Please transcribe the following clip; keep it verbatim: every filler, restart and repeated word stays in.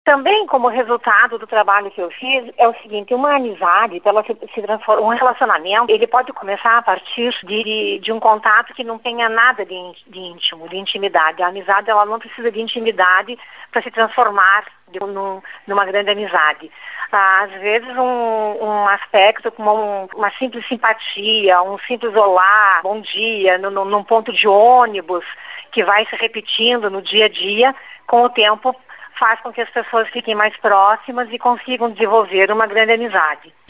também, como resultado do trabalho que eu fiz, é o seguinte: uma amizade, ela se, se transforma, um relacionamento, ele pode começar a partir de, de um contato que não tenha nada de, de íntimo, de intimidade. A amizade, ela não precisa de intimidade para se transformar de, num, numa grande amizade. Às vezes um, um aspecto como um, uma simples simpatia, um simples olá, bom dia, no, no, num ponto de ônibus, que vai se repetindo no dia a dia, com o tempo faz com que as pessoas fiquem mais próximas e consigam desenvolver uma grande amizade.